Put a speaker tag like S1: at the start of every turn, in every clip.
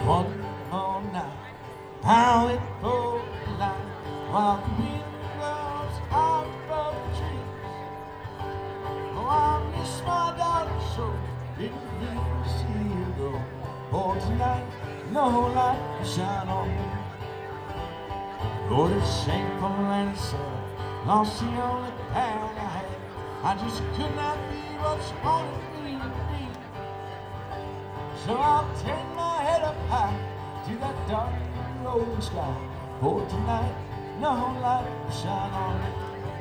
S1: One more night, I'll wait for the light while the wind blows out above the trees. Oh, I miss my darling so, didn't mean to see you go. For tonight, no light will shine on me. Lord, it's shameful and it's sad, lost the only pal I had. I just could not be what you wanted me to be. So I'll turn my head up high to that dark rolling sky. For tonight, no light will shine on me.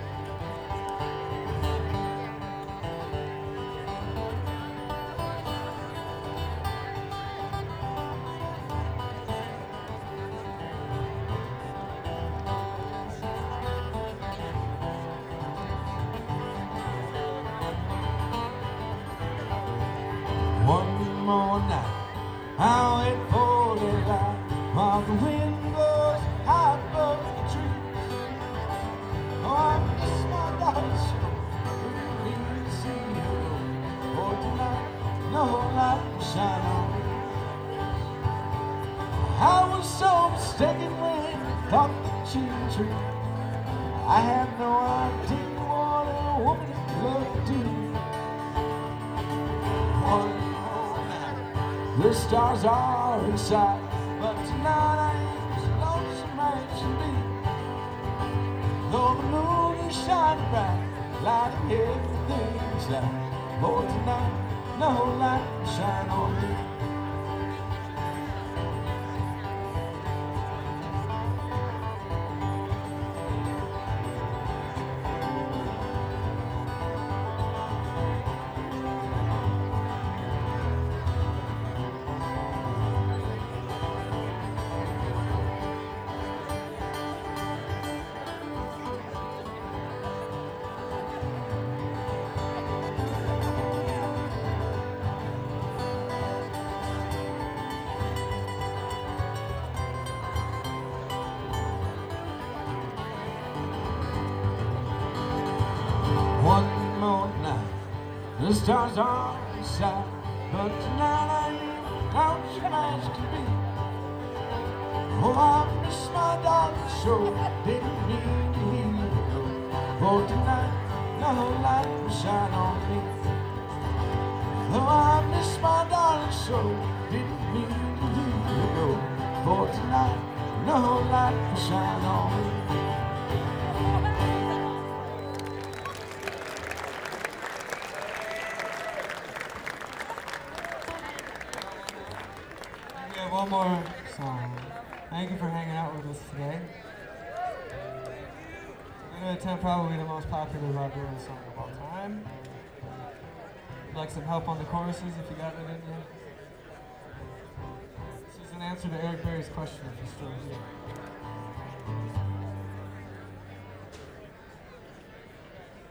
S1: One more night, I'll wait for the light while the wind blows high above the trees. Oh, I miss my darling so, didn't mean to see you go. For tonight, no light will shine on me. I was so mistaken when I thought that you were true. I had no idea what a woman loved to do. The stars are inside, but tonight I ain't as lonesome as you be. Though the moon is shining bright, lighting everything's light. For tonight, no light will shine on me. One more night, the stars are inside, but tonight I ain't lonesome as can be. Oh, I miss my darling so, didn't mean to hear you go. For tonight, no light will shine on me. Oh, I miss my darling so, didn't mean to hear you go. For tonight, no light will shine on me.
S2: We have one more song. Thank you for hanging out with us today. I'm going to attempt probably the most popular Bob Dylan song of all time. I'd like some help on the choruses if you got it in you. This is an answer to Eric Berry's question if you're still here.